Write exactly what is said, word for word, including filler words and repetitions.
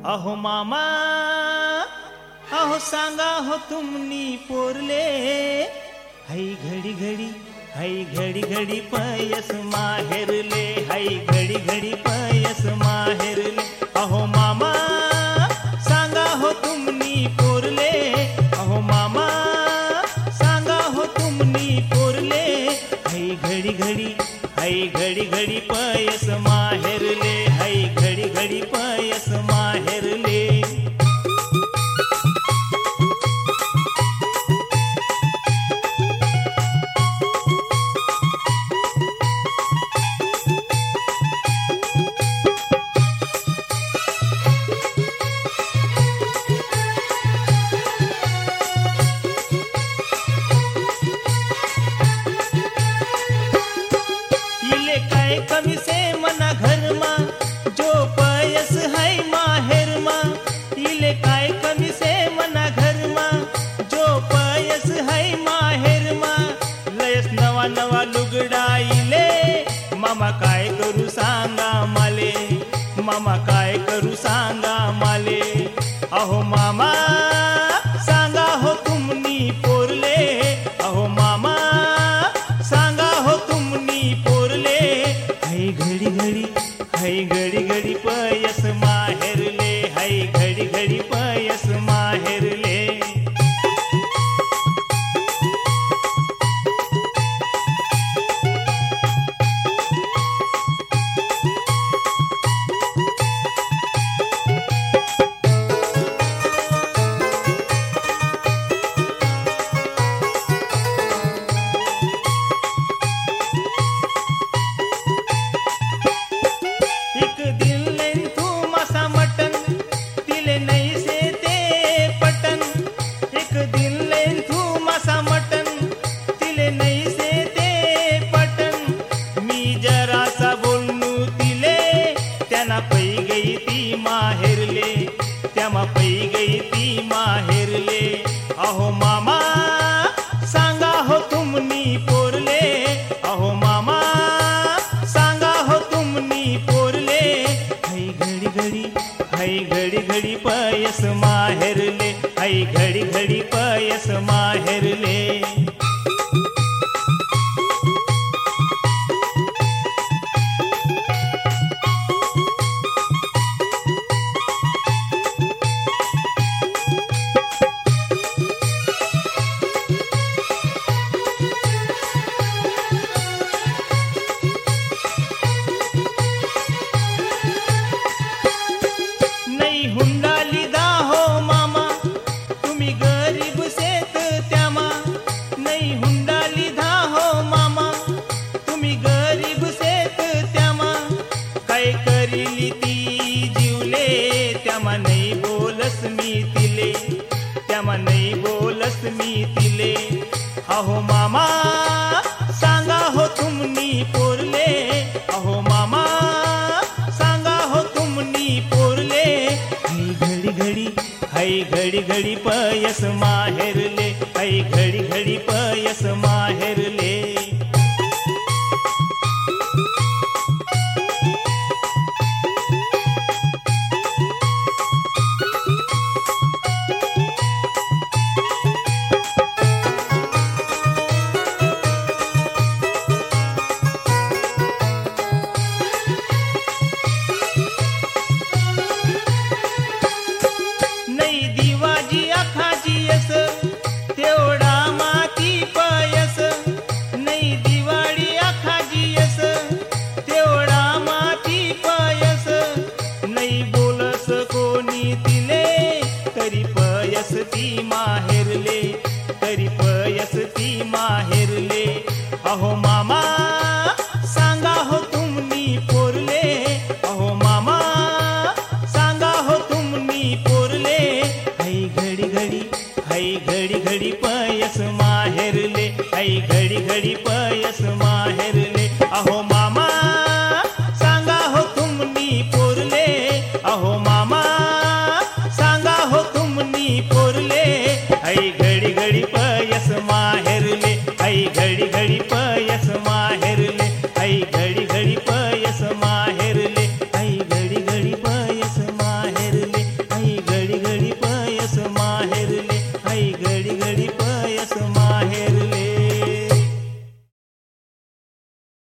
अहो मामा अहो सांगा हो तुमनी पोरले हाई घडी घडी हाई घडी घडी पयस माहेरले हाई घडी घडी पयस माहेरले अहो मामा सांगा हो तुमनी पोरले अहो मामा सांगा हो तुमनी पोरले हाई घडी घडी हाई घडी घडी पयस माहेरले हाई घडी घडी पयस माहेरले कमी से मना घर मा जो पयस है माहेर मा इले काय कमी से मना घर मा जो पयस है माहेर मा लयस नवा नवा लुगडा इले मामा काय करू सांगा माले मामा काय करू सांगा माले अहो मामा सांगा हो तुमनी पोरले अहो मामा सांगा हो तुमनी पोरले हाई घडी घडी हाई घडी घडी पयस माहेरले हाई घडी घडी पयस माहेरले माहेरले त्यामा पै गई ती माहेरले अहो मामा सांगा हो तुमनी पोरले अहो मामा सांगा हो तुमनी पोरले हाई घडी घडी हाई घडी घडी पयस माहेरले हाई घडी घडी पयस माहेरले नहीं बोलस मी तिले त्यामा नहीं बोलस मी तिले अहो मामा सांगा हो तुमनी पोरले अहो मामा सांगा हो तुमनी पोरले हाई घडी घडी हाई घडी घडी पयस माहेरले हाई घडी घडी पयस माहेरले ती माहेरले तरी पयस ती माहेरले अहो मामा सांगा हो तुमनी पोरले अहो मामा सांगा हो तुमनी पोरले हाई घडी घडी हाई घडी घडी पयस माहेरले हाई घडी घडी पयस माहेर